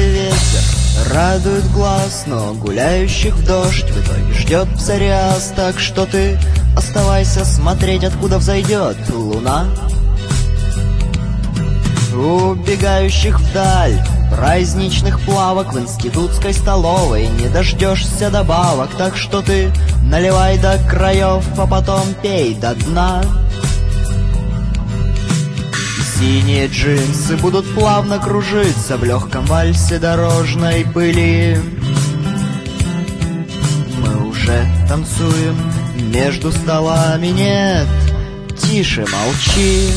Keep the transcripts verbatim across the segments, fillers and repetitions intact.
ветер радует глаз, но гуляющих в дождь в итоге ждет псориаз. Так что ты оставайся смотреть, откуда взойдет луна. Убегающих вдаль праздничных плавок в институтской столовой не дождешься добавок. Так что ты наливай до краев, а потом пей до дна. Синие джинсы будут плавно кружиться в легком вальсе дорожной пыли. Мы уже танцуем между столами, нет, тише молчи.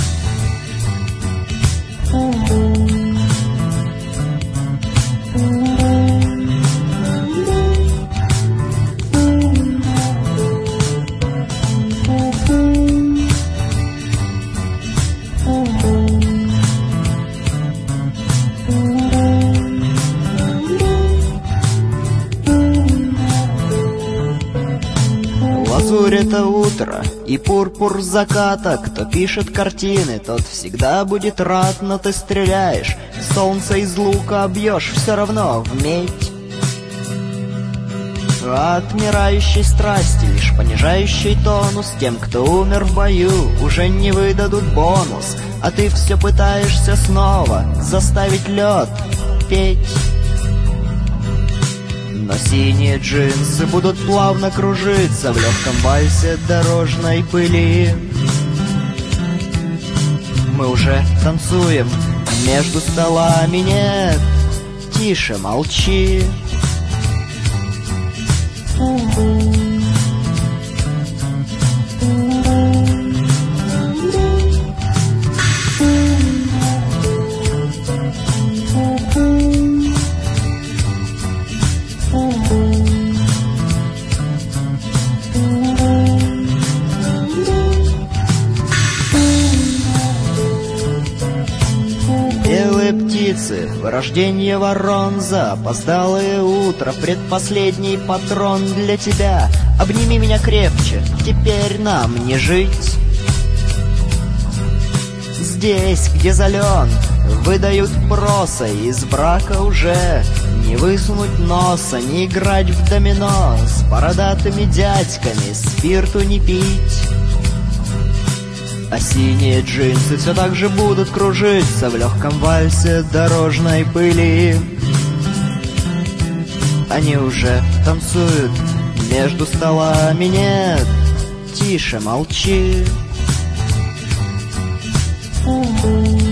Лазурь — это утро и пурпур заката. Кто пишет картины, тот всегда будет рад. Но ты стреляешь, солнце из лука бьешь все равно в медь. Отмирающей страсти, лишь понижающий тонус. Тем, кто умер в бою, уже не выдадут бонус. А ты все пытаешься снова заставить лед петь. Но синие джинсы будут плавно кружиться в легком вальсе дорожной пыли. Мы уже танцуем между столами, нет, тише молчи. Белые птицы, вырождение ворон, запоздалое утро, предпоследний патрон для тебя. Обними меня крепче, теперь нам не жить. Здесь, где зален, выдают проса, из брака уже не высунуть носа, не играть в домино с бородатыми дядьками, спирту не пить. А синие джинсы все так же будут кружиться в легком вальсе дорожной пыли. Они уже танцуют между столами, нет, тише молчи.